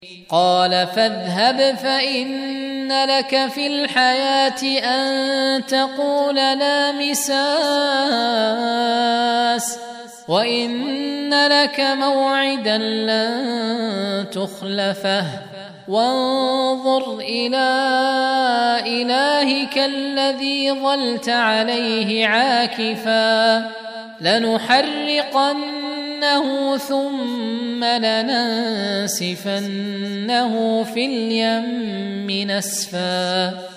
قال فاذهب فإن لك في الحياة أن تقول لا مساس وإن لك موعدا لن تخلفه وانظر إلى إلهك الذي ظلت عليه عاكفا لنحرقنه ثم لننسفنه في اليم نسفا